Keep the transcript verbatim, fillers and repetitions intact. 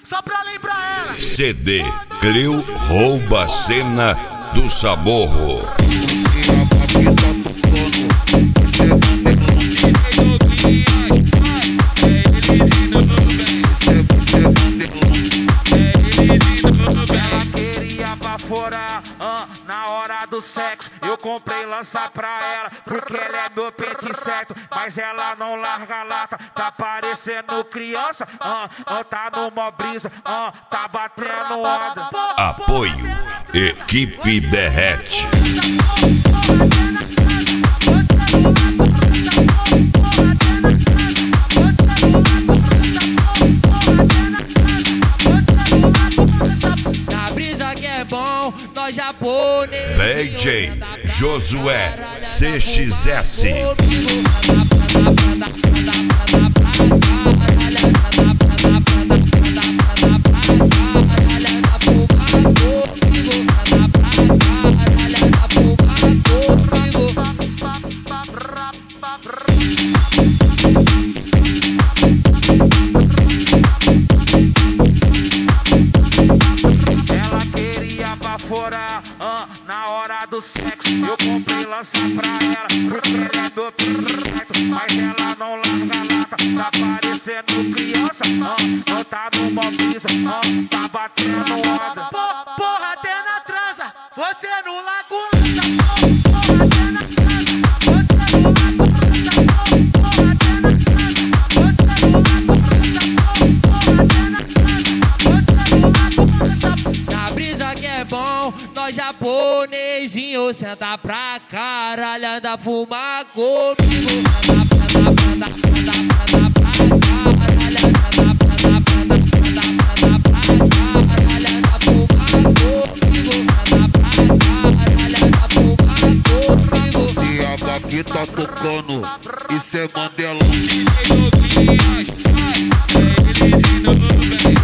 Só pra lembrar ela. C D Cleo rouba a cena do Saborro. Ela queria baforar ah, na hora do sexo. Eu comprei lança pra ela, porque ela é meu pente certo. Mas ela não larga a lata, tá parecendo criança. Ah, ah, tá numa brisa, ah, tá batendo onda. Apoio Equipe Berrete. Na brisa que é bom, nós japonês. D J Josué C X S. Ela queria baforar ah, na hora do sexo. Eu comprei lança pra ela, porque ela é meu pente certo. Mas ela não larga a lata, tá parecendo criança. Ah, ah, tá numa brisa, ah, tá batendo onda. Porra, até na transa, você no lago lança. Porra, até na transa, você no lago lança. Porra, até na transa, você no lago lança. Porra, até na transa, você no lago lança. Na brisa que é bom, nós japonesinho senta pra caralho, anda fumar comigo. Anda, anda, anda, anda, anda pra caralho, anda, anda, anda, anda, anda pra caralho, anda fumar comigo. Anda pra caralho, anda fumar comigo. E a daqui tá tocando, isso é Mandela. Ele de novo,